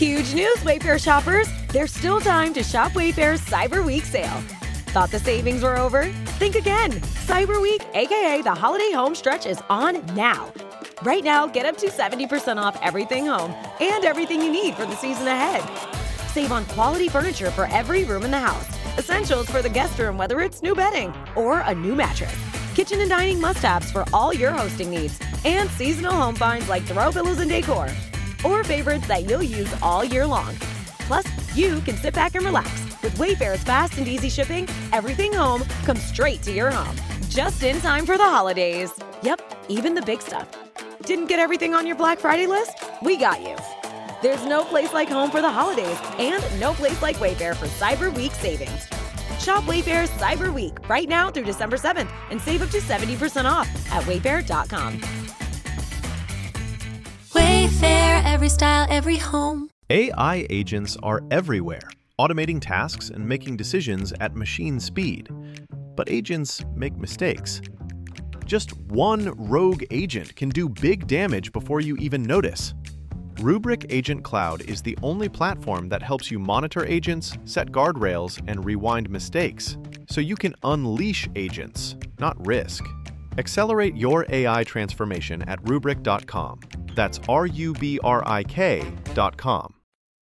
Huge news, Wayfair shoppers! There's still time to shop Wayfair's Cyber Week sale. Thought the savings were over? Think again. Cyber Week, aka the holiday home stretch, is on now. Right now, get up to 70% off everything home and everything you need for the season ahead. Save on quality furniture for every room in the house, essentials for the guest room, whether it's new bedding or a new mattress, kitchen and dining must-haves for all your hosting needs, and seasonal home finds like throw pillows and decor, or favorites that you'll use all year long. Plus, you can sit back and relax. With Wayfair's fast and easy shipping, everything home comes straight to your home, just in time for the holidays. Yep, even the big stuff. Didn't get everything on your Black Friday list? We got you. There's no place like home for the holidays, and no place like Wayfair for Cyber Week savings. Shop Wayfair's Cyber Week right now through December 7th and save up to 70% off at wayfair.com. Wayfair, every style, every home. AI agents are everywhere, automating tasks and making decisions at machine speed. But agents make mistakes. Just one rogue agent can do big damage before you even notice. Rubrik Agent Cloud is the only platform that helps you monitor agents, set guardrails, and rewind mistakes, so you can unleash agents, not risk. Accelerate your AI transformation at Rubrik.com. That's RUBRIK.com.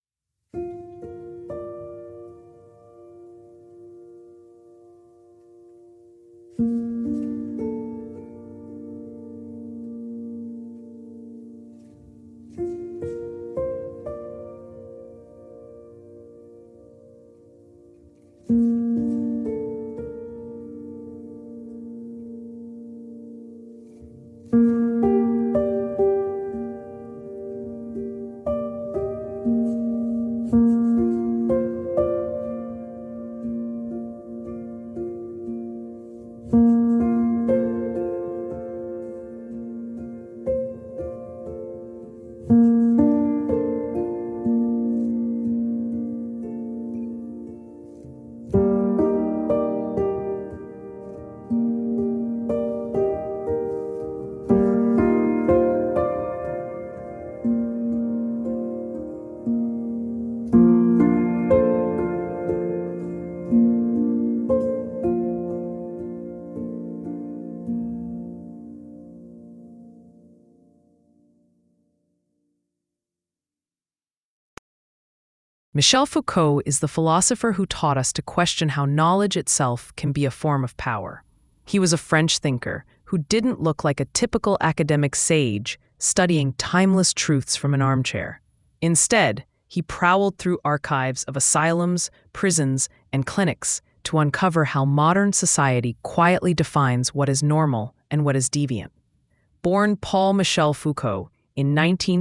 Michel Foucault is the philosopher who taught us to question how knowledge itself can be a form of power. He was a French thinker who didn't look like a typical academic sage studying timeless truths from an armchair. Instead, he prowled through archives of asylums, prisons, and clinics to uncover how modern society quietly defines what is normal and what is deviant. Born Paul Michel Foucault in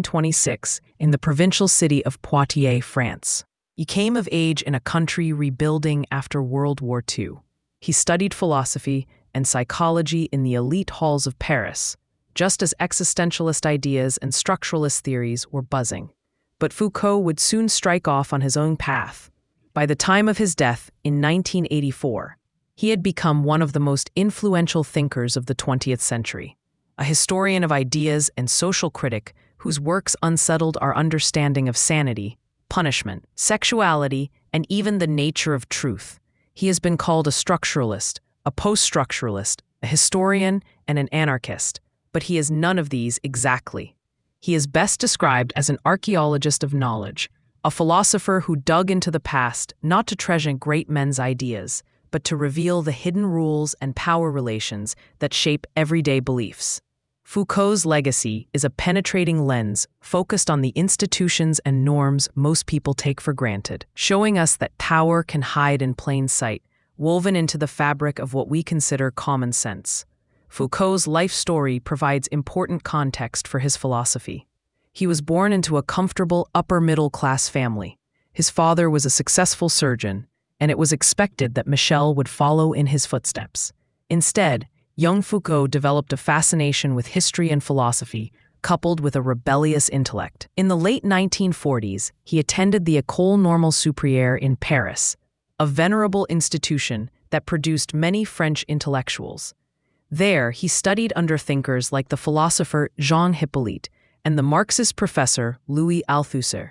1926 in the provincial city of Poitiers, France. He came of age in a country rebuilding after World War II. He studied philosophy and psychology in the elite halls of Paris, just as existentialist ideas and structuralist theories were buzzing. But Foucault would soon strike off on his own path. By the time of his death in 1984, he had become one of the most influential thinkers of the 20th century, a historian of ideas and social critic whose works unsettled our understanding of sanity, punishment, sexuality, and even the nature of truth. He has been called a structuralist, a post-structuralist, a historian, and an anarchist, but he is none of these exactly. He is best described as an archaeologist of knowledge, a philosopher who dug into the past not to treasure great men's ideas, but to reveal the hidden rules and power relations that shape everyday beliefs. Foucault's legacy is a penetrating lens focused on the institutions and norms most people take for granted, showing us that power can hide in plain sight, woven into the fabric of what we consider common sense. Foucault's life story provides important context for his philosophy. He was born into a comfortable upper-middle-class family. His father was a successful surgeon, and it was expected that Michel would follow in his footsteps. Instead, young Foucault developed a fascination with history and philosophy, coupled with a rebellious intellect. In the late 1940s, he attended the École Normale Supérieure in Paris, a venerable institution that produced many French intellectuals. There, he studied under thinkers like the philosopher Jean Hippolyte and the Marxist professor Louis Althusser.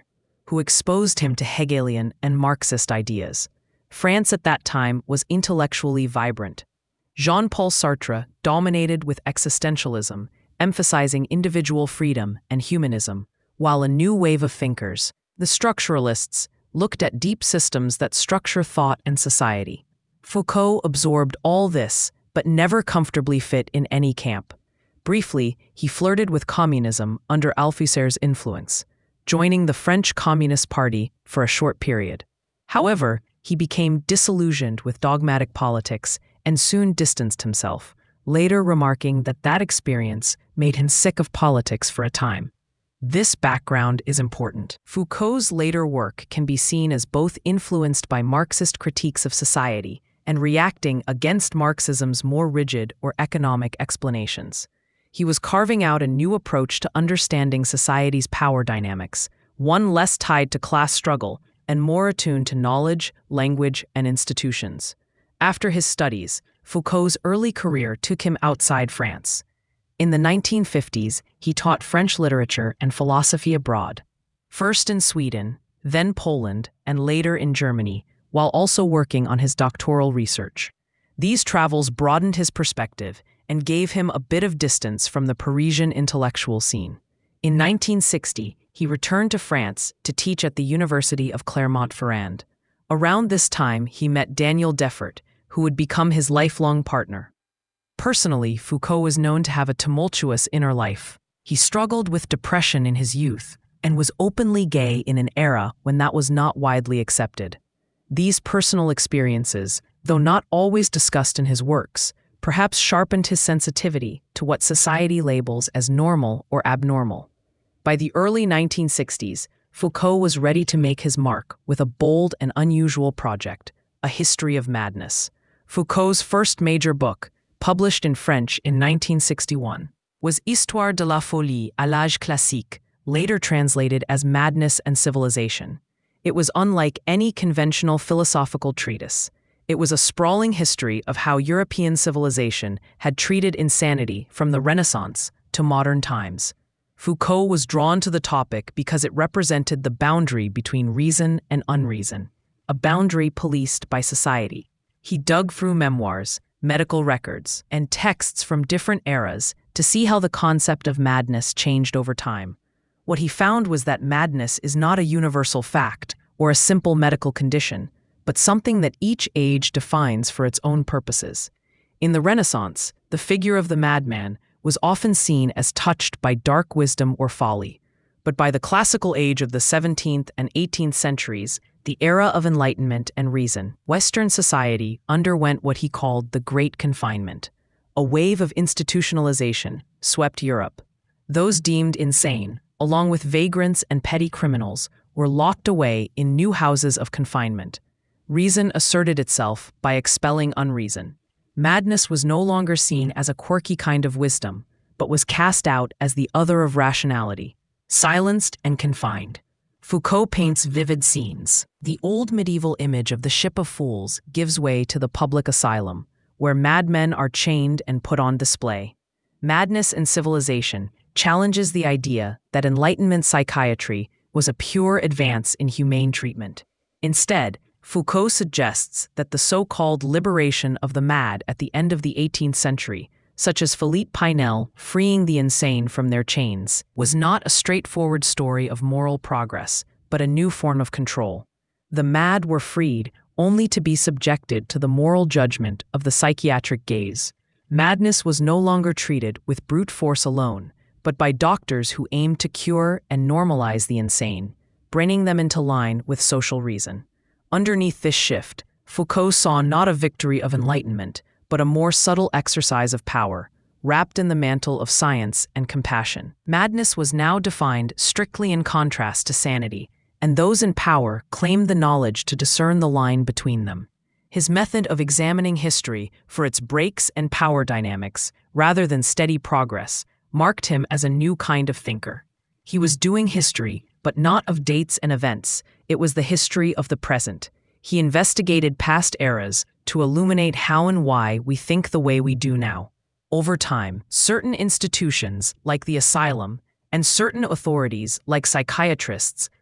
who exposed him to Hegelian and Marxist ideas. France at that time was intellectually vibrant. Jean-Paul Sartre dominated with existentialism, emphasizing individual freedom and humanism, while a new wave of thinkers, the structuralists, looked at deep systems that structure thought and society. Foucault absorbed all this, but never comfortably fit in any camp. Briefly, he flirted with communism under Althusser's influence, joining the French Communist Party for a short period. However, he became disillusioned with dogmatic politics and soon distanced himself, later remarking that that experience made him sick of politics for a time. This background is important. Foucault's later work can be seen as both influenced by Marxist critiques of society and reacting against Marxism's more rigid or economic explanations. He was carving out a new approach to understanding society's power dynamics, one less tied to class struggle and more attuned to knowledge, language, and institutions. After his studies, Foucault's early career took him outside France. In the 1950s, he taught French literature and philosophy abroad, first in Sweden, then Poland, and later in Germany, while also working on his doctoral research. These travels broadened his perspective and gave him a bit of distance from the Parisian intellectual scene. In 1960, he returned to France to teach at the University of Clermont-Ferrand. Around this time, he met Daniel Defert, who would become his lifelong partner. Personally, Foucault was known to have a tumultuous inner life. He struggled with depression in his youth and was openly gay in an era when that was not widely accepted. These personal experiences, though not always discussed in his works, perhaps sharpened his sensitivity to what society labels as normal or abnormal. By the early 1960s, Foucault was ready to make his mark with a bold and unusual project, A History of Madness. Foucault's first major book, published in French in 1961, was Histoire de la folie à l'âge classique, later translated as Madness and Civilization. It was unlike any conventional philosophical treatise. It was a sprawling history of how European civilization had treated insanity from the Renaissance to modern times. Foucault was drawn to the topic because it represented the boundary between reason and unreason, a boundary policed by society. He dug through memoirs, medical records, and texts from different eras to see how the concept of madness changed over time. What he found was that madness is not a universal fact or a simple medical condition, but something that each age defines for its own purposes. In the Renaissance, the figure of the madman was often seen as touched by dark wisdom or folly, but by the classical age of the 17th and 18th centuries, the era of enlightenment and reason, Western society underwent what he called the Great Confinement. A wave of institutionalization swept Europe. Those deemed insane, along with vagrants and petty criminals, were locked away in new houses of confinement. Reason asserted itself by expelling unreason. Madness was no longer seen as a quirky kind of wisdom, but was cast out as the other of rationality, silenced and confined. Foucault paints vivid scenes. The old medieval image of the ship of fools gives way to the public asylum, where madmen are chained and put on display. Madness and Civilization challenges the idea that Enlightenment psychiatry was a pure advance in humane treatment. Instead, Foucault suggests that the so-called liberation of the mad at the end of the 18th century, such as Philippe Pinel freeing the insane from their chains, was not a straightforward story of moral progress, but a new form of control. The mad were freed only to be subjected to the moral judgment of the psychiatric gaze. Madness was no longer treated with brute force alone, but by doctors who aimed to cure and normalize the insane, bringing them into line with social reason. Underneath this shift, Foucault saw not a victory of enlightenment, but a more subtle exercise of power, wrapped in the mantle of science and compassion. Madness was now defined strictly in contrast to sanity, and those in power claimed the knowledge to discern the line between them. His method of examining history for its breaks and power dynamics, rather than steady progress, marked him as a new kind of thinker. He was doing history, but not of dates and events. It was the history of the present. He investigated past eras to illuminate how and why we think the way we do now. Over time, certain institutions, like the asylum, and certain authorities, like psychiatrists,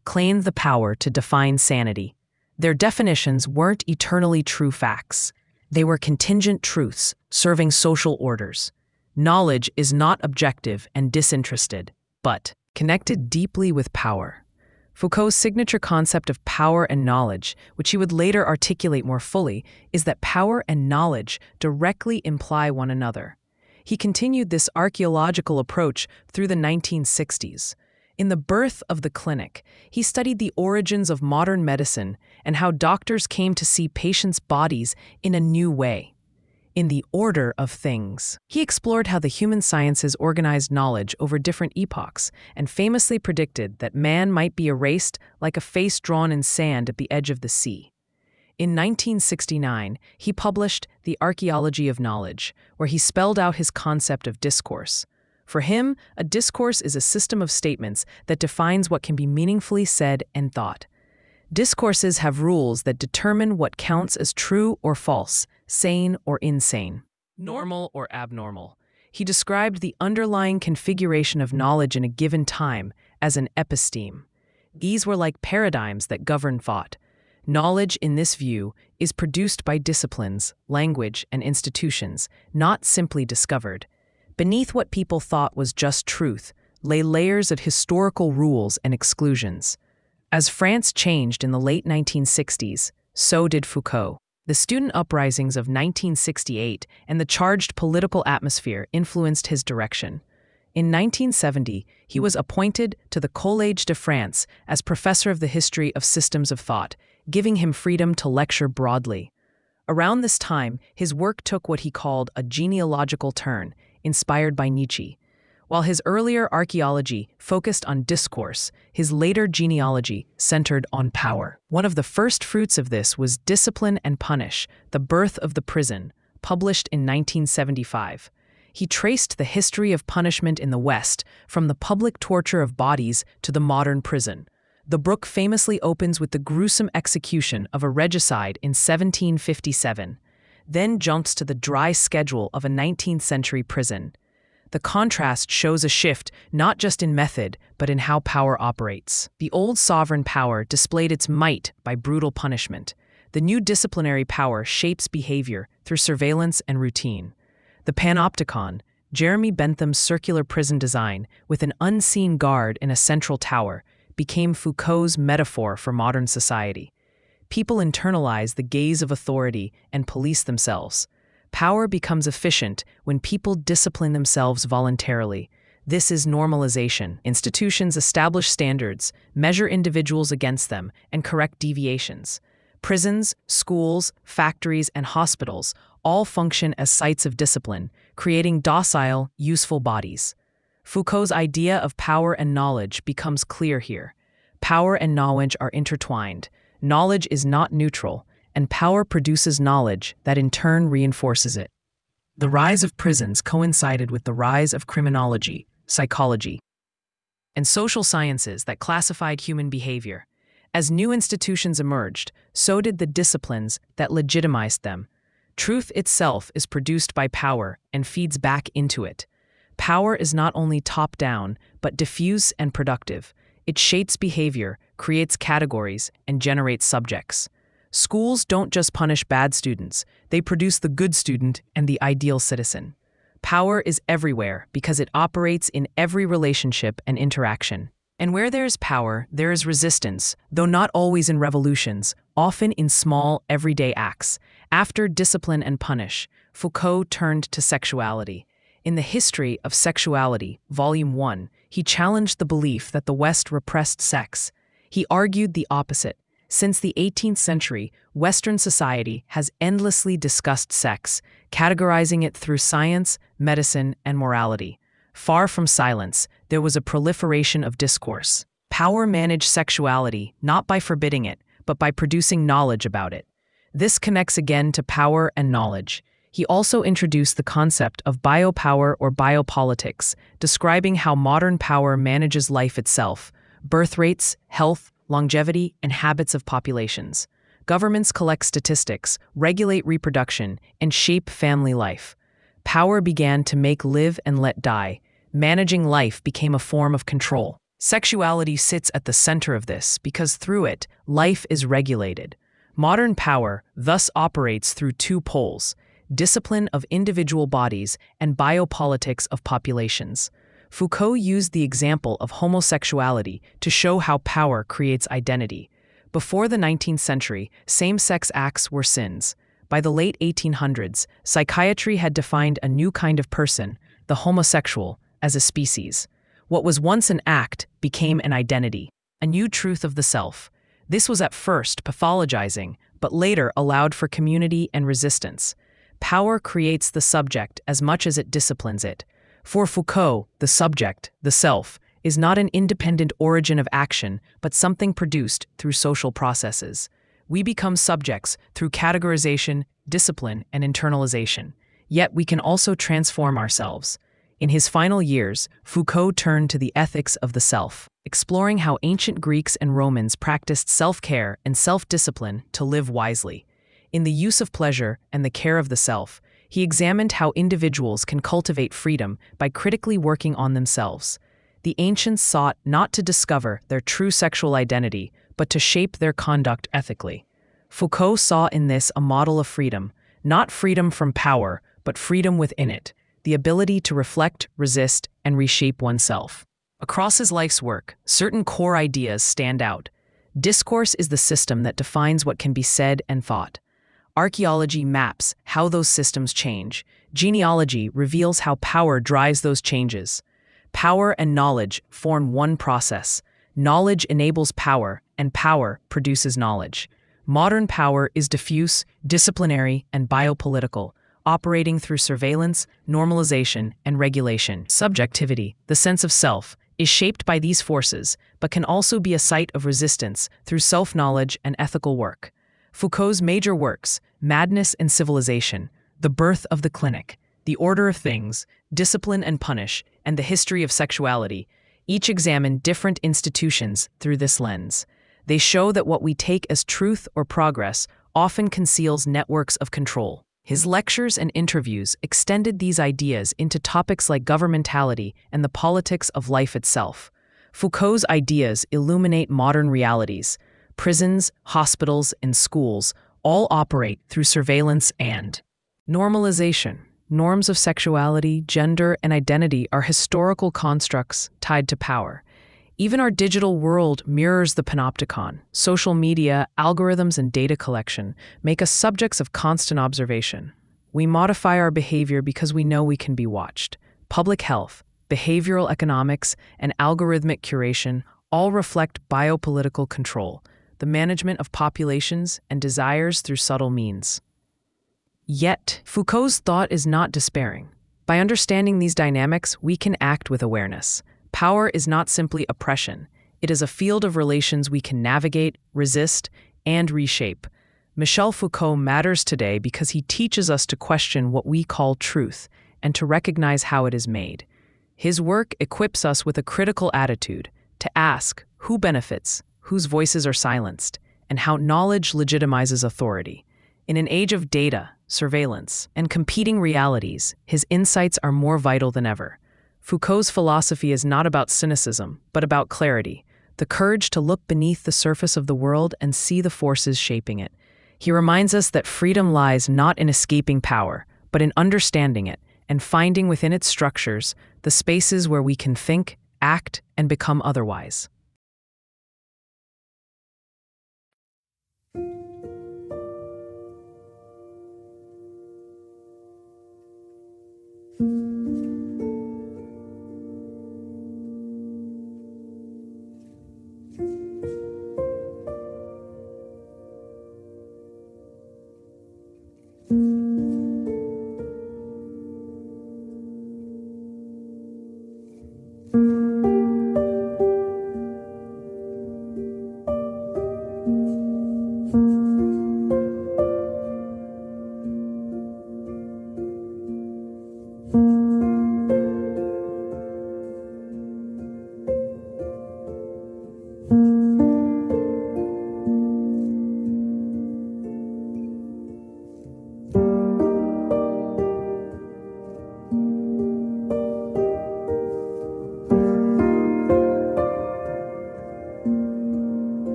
claimed the power to define sanity. Their definitions weren't eternally true facts. They were contingent truths, serving social orders. Knowledge is not objective and disinterested, but connected deeply with power. Foucault's signature concept of power and knowledge, which he would later articulate more fully, is that power and knowledge directly imply one another. He continued this archaeological approach through the 1960s. In The Birth of the Clinic, he studied the origins of modern medicine and how doctors came to see patients' bodies in a new way. In The Order of Things, he explored how the human sciences organized knowledge over different epochs and famously predicted that man might be erased like a face drawn in sand at the edge of the sea. In 1969, he published The Archaeology of Knowledge, where he spelled out his concept of discourse. For him, a discourse is a system of statements that defines what can be meaningfully said and thought. Discourses have rules that determine what counts as true or false, sane or insane, normal or abnormal. He described the underlying configuration of knowledge in a given time as an episteme. These were like paradigms that govern thought. Knowledge, in this view, is produced by disciplines, language, and institutions, not simply discovered. Beneath what people thought was just truth lay layers of historical rules and exclusions. As France changed in the late 1960s, so did Foucault. The student uprisings of 1968 and the charged political atmosphere influenced his direction. In 1970, he was appointed to the Collège de France as professor of the history of systems of thought, giving him freedom to lecture broadly. Around this time, his work took what he called a genealogical turn, inspired by Nietzsche. While his earlier archaeology focused on discourse, his later genealogy centered on power. One of the first fruits of this was Discipline and Punish, The Birth of the Prison, published in 1975. He traced the history of punishment in the West, from the public torture of bodies to the modern prison. The book famously opens with the gruesome execution of a regicide in 1757, then jumps to the dry schedule of a 19th century prison. The contrast shows a shift not just in method, but in how power operates. The old sovereign power displayed its might by brutal punishment. The new disciplinary power shapes behavior through surveillance and routine. The Panopticon, Jeremy Bentham's circular prison design with an unseen guard in a central tower, became Foucault's metaphor for modern society. People internalize the gaze of authority and police themselves. Power becomes efficient when people discipline themselves voluntarily. This is normalization. Institutions establish standards, measure individuals against them, and correct deviations. Prisons, schools, factories, and hospitals all function as sites of discipline, creating docile, useful bodies. Foucault's idea of power and knowledge becomes clear here. Power and knowledge are intertwined. Knowledge is not neutral, and power produces knowledge that in turn reinforces it. The rise of prisons coincided with the rise of criminology, psychology, and social sciences that classified human behavior. As new institutions emerged, so did the disciplines that legitimized them. Truth itself is produced by power and feeds back into it. Power is not only top-down, but diffuse and productive. It shapes behavior, creates categories, and generates subjects. Schools don't just punish bad students, they produce the good student and the ideal citizen. Power is everywhere because it operates in every relationship and interaction. And where there is power, there is resistance, though not always in revolutions, often in small, everyday acts. After Discipline and Punish, Foucault turned to sexuality. In The History of Sexuality, Volume 1, he challenged the belief that the West repressed sex. He argued the opposite. Since the 18th century, Western society has endlessly discussed sex, categorizing it through science, medicine, and morality. Far from silence, there was a proliferation of discourse. Power managed sexuality not by forbidding it, but by producing knowledge about it. This connects again to power and knowledge. He also introduced the concept of biopower or biopolitics, describing how modern power manages life itself, birth rates, health, longevity, and habits of populations. Governments collect statistics, regulate reproduction, and shape family life. Power began to make live and let die. Managing life became a form of control. Sexuality sits at the center of this because through it, life is regulated. Modern power thus operates through two poles: discipline of individual bodies and biopolitics of populations. Foucault used the example of homosexuality to show how power creates identity. Before the 19th century, same-sex acts were sins. By the late 1800s, psychiatry had defined a new kind of person, the homosexual, as a species. What was once an act became an identity, a new truth of the self. This was at first pathologizing, but later allowed for community and resistance. Power creates the subject as much as it disciplines it. For Foucault, the subject, the self, is not an independent origin of action, but something produced through social processes. We become subjects through categorization, discipline, and internalization. Yet we can also transform ourselves. In his final years, Foucault turned to the ethics of the self, exploring how ancient Greeks and Romans practiced self-care and self-discipline to live wisely. In the use of pleasure and the care of the self, he examined how individuals can cultivate freedom by critically working on themselves. The ancients sought not to discover their true sexual identity, but to shape their conduct ethically. Foucault saw in this a model of freedom, not freedom from power, but freedom within it, the ability to reflect, resist, and reshape oneself. Across his life's work, certain core ideas stand out. Discourse is the system that defines what can be said and thought. Archaeology maps how those systems change. Genealogy reveals how power drives those changes. Power and knowledge form one process. Knowledge enables power, and power produces knowledge. Modern power is diffuse, disciplinary, and biopolitical, operating through surveillance, normalization, and regulation. Subjectivity, the sense of self, is shaped by these forces, but can also be a site of resistance through self-knowledge and ethical work. Foucault's major works, Madness and Civilization, The Birth of the Clinic, The Order of Things, Discipline and Punish, and The History of Sexuality, each examine different institutions through this lens. They show that what we take as truth or progress often conceals networks of control. His lectures and interviews extended these ideas into topics like governmentality and the politics of life itself. Foucault's ideas illuminate modern realities. Prisons, hospitals, and schools all operate through surveillance and normalization. Norms of sexuality, gender, and identity are historical constructs tied to power. Even our digital world mirrors the panopticon. Social media, algorithms, and data collection make us subjects of constant observation. We modify our behavior because we know we can be watched. Public health, behavioral economics, and algorithmic curation all reflect biopolitical control, the management of populations and desires through subtle means. Yet, Foucault's thought is not despairing. By understanding these dynamics, we can act with awareness. Power is not simply oppression. It is a field of relations we can navigate, resist, and reshape. Michel Foucault matters today because he teaches us to question what we call truth and to recognize how it is made. His work equips us with a critical attitude to ask who benefits, whose voices are silenced, and how knowledge legitimizes authority. In an age of data, surveillance, and competing realities, his insights are more vital than ever. Foucault's philosophy is not about cynicism, but about clarity, the courage to look beneath the surface of the world and see the forces shaping it. He reminds us that freedom lies not in escaping power, but in understanding it and finding within its structures the spaces where we can think, act, and become otherwise.